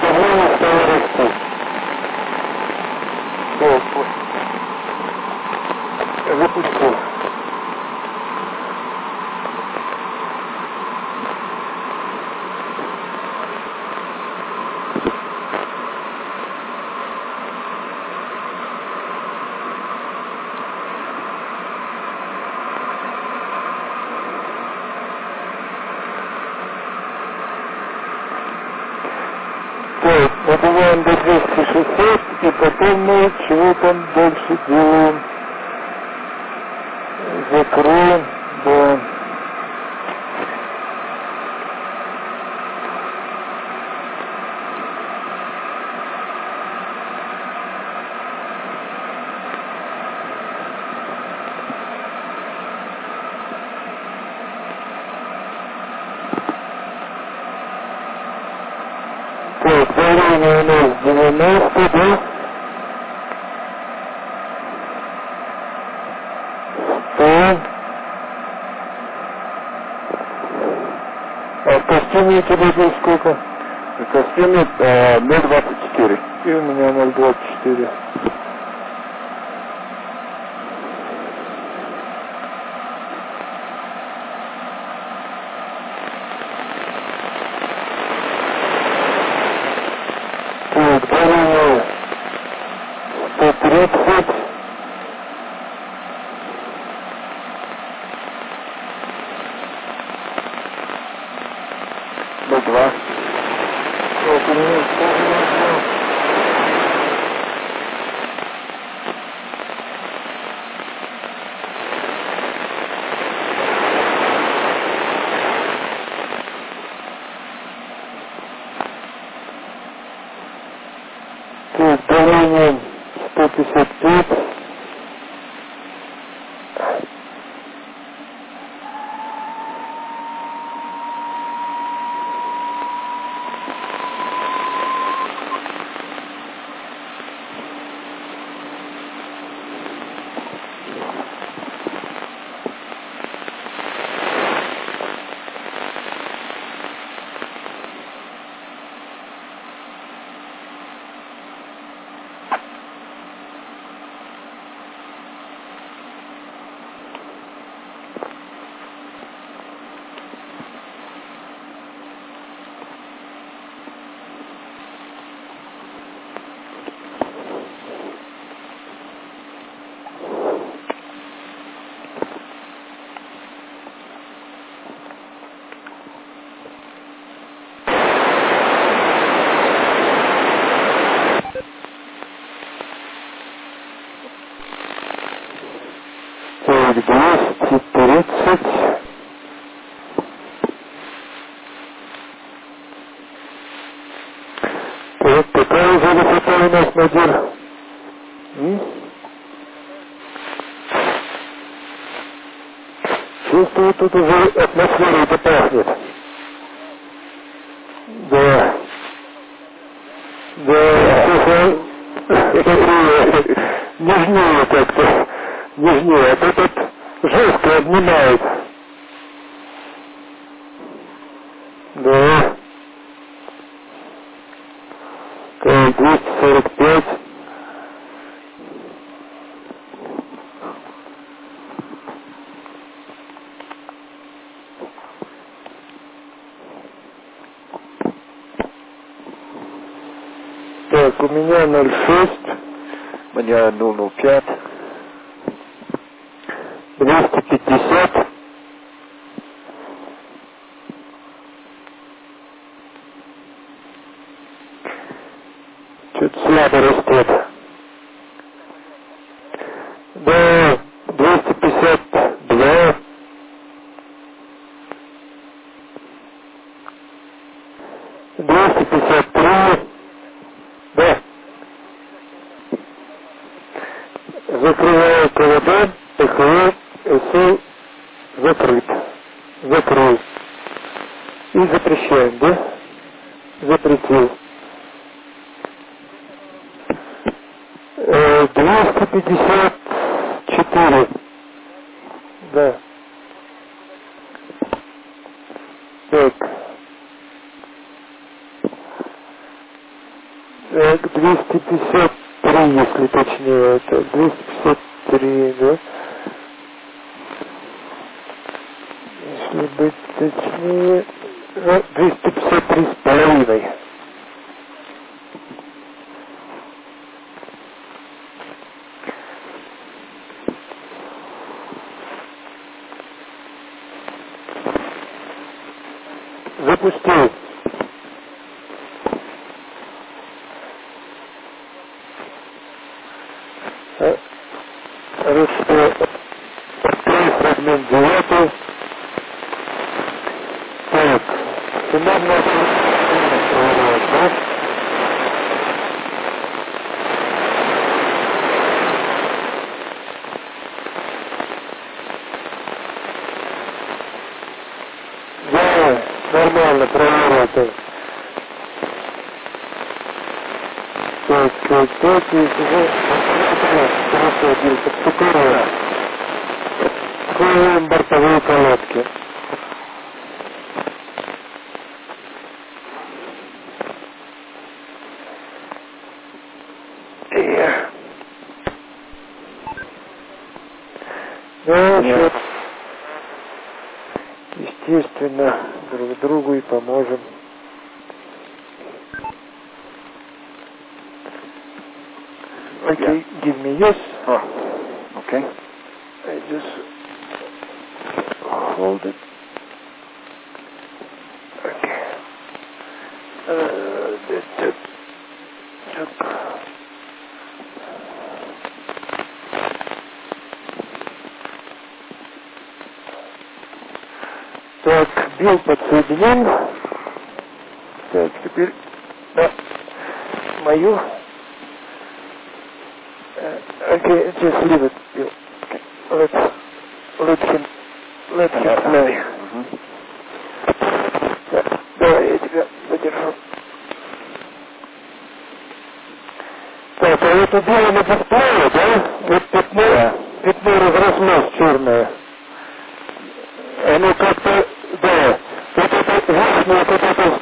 давление стало расти. Вот. Запустил. Так, набиваем до 260, и потом мы чего там дальше делаем? Закроем, да. Так, давление у нас 90, да? 100. А в костюме у тебя здесь сколько? В костюме 0,24. И у меня 0,24. Так, давление 130. Два. Так, у меня тоже. Так, давление 155. Так, 230. Так, какая уже высота у нас, Надир? Чувствую, тут уже атмосфера это пахнет. Да. Да, нежнее как-то. Нежнее. А то тут жестко обнимает. Да. Так, 245. Так, у меня 0,6. У меня 0,05. 250. Чуть слабо растет. Да, 252. 253. Да. Закрываю провода. ЭХО, СО закрыт. Закрыл. И запрещаем, да? Запретил. 254. Да. Так. 253, если точнее, это 253, да? Если быть точнее, 253,5. Запустил. Вот что фрагмент 9. Так, суммарная поворот, да? Да, нормально, проворот. Так, если же... Хорошо, Дил, подступаем. Откроем бортовые колодки. Ну, Нет. естественно, друг другу и поможем. Okay, give me yes. Oh, okay. I just hold it. Okay. Так, Билл подсоединен. Так, теперь да, мою. Okay, just leave it, Bill. Okay. Let him play. Да, давай, я тебя подержу. Так, а это дело на дисплее, да? Вот пятно разрослось черное. Оно как-то, да, вот это верхнее, вот это